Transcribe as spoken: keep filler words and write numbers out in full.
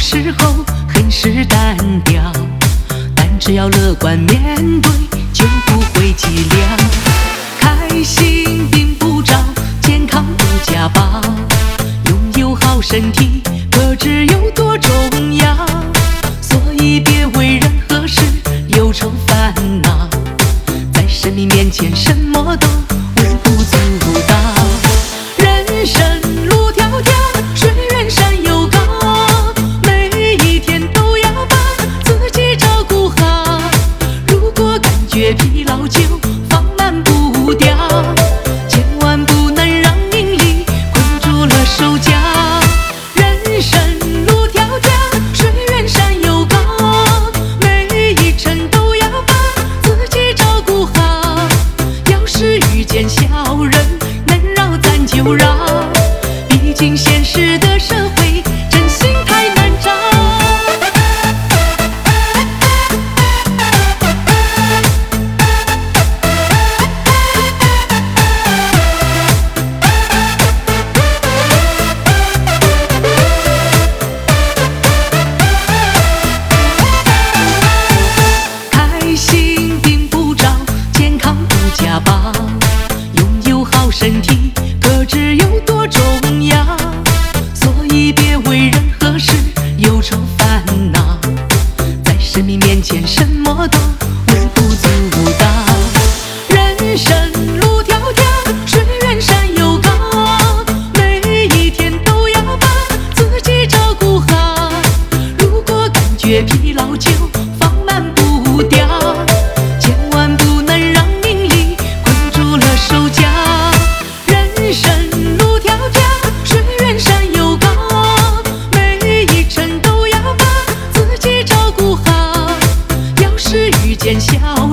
时候很是单调，但只要乐观面对，就不会凄凉。开心并不着，健康无家宝，拥有好身体，可知有多重要？所以别为任何事忧愁烦恼，在生命面前什么都微不足道。人生路迢迢，水远山又高，每一天都要把自己照顾好。如果感觉疲劳就放慢步调，千万不能让名利困住了手脚。人生路迢迢，水远山又高，每一程都要把自己照顾好。要是遇见小人能绕咱就绕，毕竟现实的社会真心太难找。开心并不着，健康无家宝，拥有好身体，可知有多重要？所以别为任何事忧愁烦恼，在生命面前什么都微不足道。人生路迢迢，水远山又高，每一天都要把自己照顾好。如果感觉疲劳就放慢步调，千万不能让名利困住了手脚。人生路迢迢，水远山又高，每一程都要把自己照顾好。要是遇见小